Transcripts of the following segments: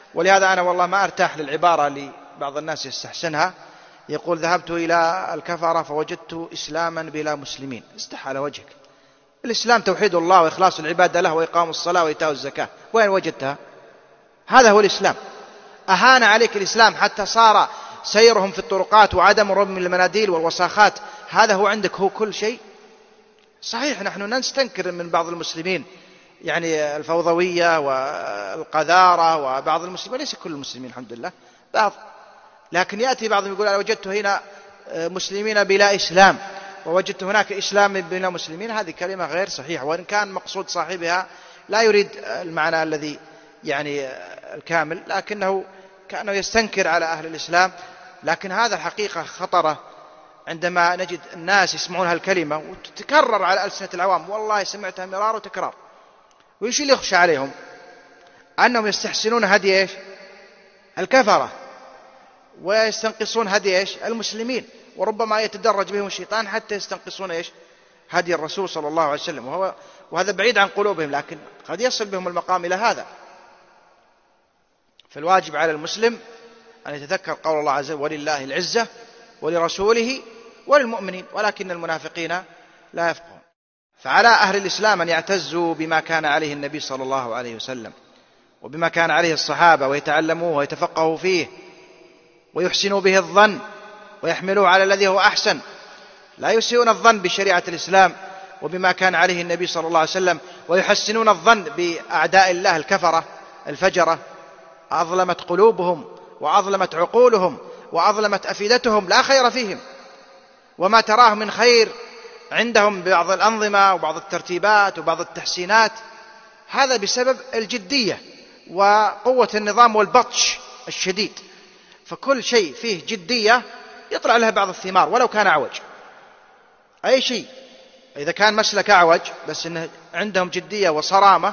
ولهذا أنا والله ما أرتاح للعبارة اللي بعض الناس يستحسنها، يقول ذهبت إلى الكفرة فوجدت إسلاما بلا مسلمين. استح على وجهك، الإسلام توحيد الله وإخلاص العبادة له وإقام الصلاة وإيتاء الزكاة، وين وجدتها؟ هذا هو الإسلام. أهان عليك الإسلام حتى صار سيرهم في الطرقات وعدم رمي المناديل والوساخات، هذا هو عندك هو كل شيء؟ صحيح نحن نستنكر من بعض المسلمين يعني الفوضوية والقذارة، وبعض المسلمين، ليس كل المسلمين الحمد لله، بعض، لكن يأتي بعضهم يقول أنا وجدت هنا مسلمين بلا إسلام ووجدت هناك إسلام بلا مسلمين. هذه كلمة غير صحيحة، وإن كان مقصود صاحبها لا يريد المعنى الذي يعني الكامل، لكنه كأنه يستنكر على أهل الإسلام. لكن هذا حقيقة خطرة عندما نجد الناس يسمعون هالكلمة وتتكرر على ألسنة العوام، والله سمعتها مرار وتكرار. وإيش اللي يخشى عليهم؟ أنهم يستحسنون هدي إيش؟ الكفرة، ويستنقصون هدي إيش؟ المسلمين، وربما يتدرج بهم الشيطان حتى يستنقصون إيش؟ هدي الرسول صلى الله عليه وسلم، وهذا بعيد عن قلوبهم، لكن قد يصل بهم المقام إلى هذا. فالواجب على المسلم أن يتذكر قول الله عز وجل: ولله العزة ولرسوله وللمؤمنين ولكن المنافقين لا يفقهون. فعلى أهل الإسلام أن يعتزوا بما كان عليه النبي صلى الله عليه وسلم وبما كان عليه الصحابة، ويتعلموه ويتفقهوا فيه ويحسنوا به الظن ويحملوه على الذي هو أحسن. لا يسيئون الظن بشريعة الإسلام وبما كان عليه النبي صلى الله عليه وسلم، ويحسنون الظن بأعداء الله الكفرة الفجرة، أظلمت قلوبهم وأظلمت عقولهم وأظلمت أفئدتهم، لا خير فيهم. وما تراه من خير عندهم ببعض الأنظمة وبعض الترتيبات وبعض التحسينات، هذا بسبب الجدية وقوة النظام والبطش الشديد. فكل شيء فيه جدية يطلع لها بعض الثمار ولو كان أعوج. أي شيء إذا كان مسلك أعوج بس إنه عندهم جدية وصرامة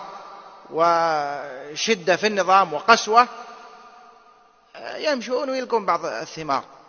وشدة في النظام وقسوة، يمشون ويلقون بعض الثمار.